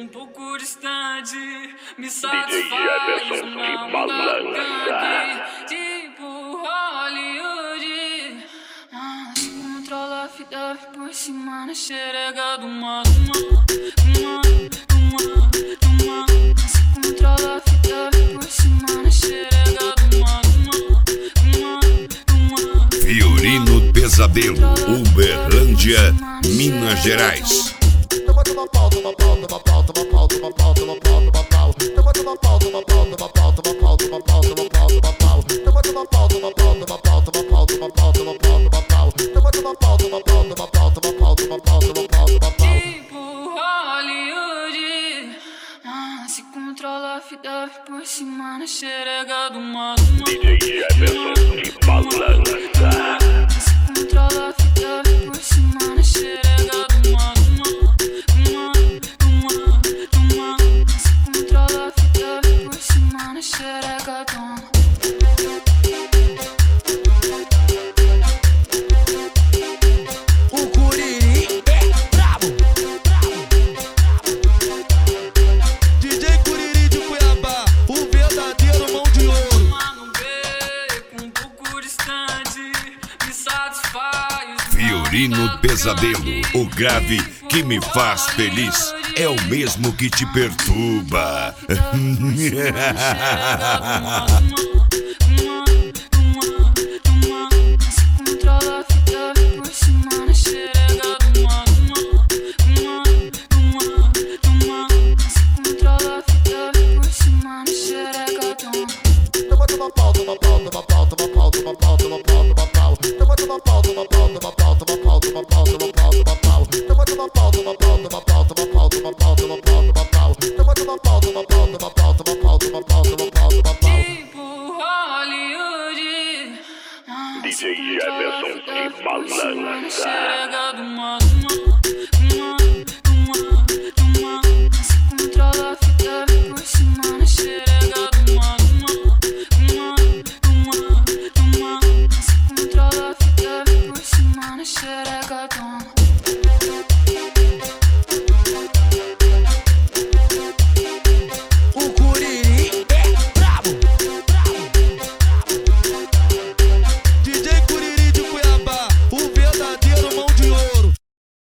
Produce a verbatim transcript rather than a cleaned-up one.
um pouco distante, me satisfaz uma balança. Tipo Hollywood, ah, se controla a fita por cima na xerega do mar. Se controla a fita por cima na xerega do mar. Fiorino Pesadelo, Uberlândia, Minas Gerais. Toma toma pau, toma pau, toma pau, toma pau, toma pau, toma pau, toma pau. Toma toma pau, toma pau, toma pau, toma pau, toma pau, toma pau, toma pau. Toma toma pau, toma pau, toma pau, toma pau, toma pau, toma pau, toma pau. Toma toma pau, toma pau, toma pau, toma pau, toma pau, toma pau, toma pau. Tipo Hollywood, ah, se controla a fita por cima na xerega do mar. D J Jefferson de Balança. Se controla a fita por cima na xerega do mar. Se controla a fita por cima na xerega do mar. O Curirim é brabo. D J Curirim de Cuiabá, o verdadeiro mão de ouro. No beco, um pouco distante, me satisfaz. Fiorino Pesadelo, o grave que me faz feliz é o mesmo que te perturba. Se controla a fita por cima na xerega do mar. Se controla a fita por cima na xerega do mar. Toma toma pau, toma pau, toma pau, toma pau, toma pau, toma pau, toma pau. Toma toma pau, toma pau, toma pau, toma pau, toma pau, toma pau, toma pau. Toma toma pau, toma pau, toma pau, toma pau, toma pau, toma pau, toma pau. Toma toma pau, toma pau, toma pau, toma pau, toma pau, toma pau, toma pau. Tipo Hollywood, ah, D J se controla a Jefferson fita de por cima na Balança. xerega do mar.